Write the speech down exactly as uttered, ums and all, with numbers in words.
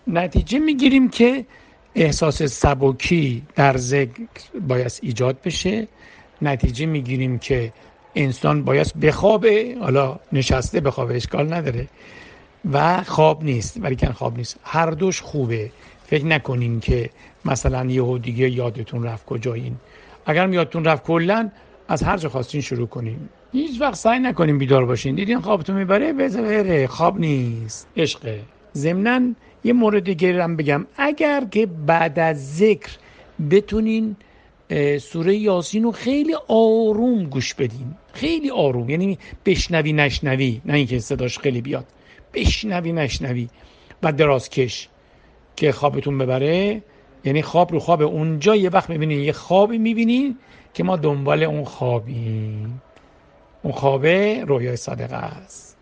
نتیجه میگیریم که احساس سبکی در ذکر باید ایجاد بشه. نتیجه میگیریم که انسان باید بخوابه، حالا نشسته بخوابه اشکال نداره، و خواب نیست، ولی کن خواب نیست. هر دوش خوبه. فکر نکنین که مثلا یهو دیگه یادتون رفت کجایین. اگر یادتون رفت کلا از هر جا خواستین شروع کنین. هیچ وقت سعی نکنین بیدار باشین. دیدین خوابتون میبره، بذاره، خواب نیست، عشقه. ضمناً یه مورد دیگه هم بگم، اگر که بعد از ذکر بتونین سوره یاسین رو خیلی آروم گوش بدین، خیلی آروم، یعنی بشنوی نشنوی، نه اینکه صداش خیلی بیاد، بشنوی نشنوی و درازکش که خوابتون ببره. یعنی خواب رو خواب اونجا یه وقت میبینین یه خوابی میبینین که ما دنبال اون خوابیم. اون خوابه رویای صادقه است.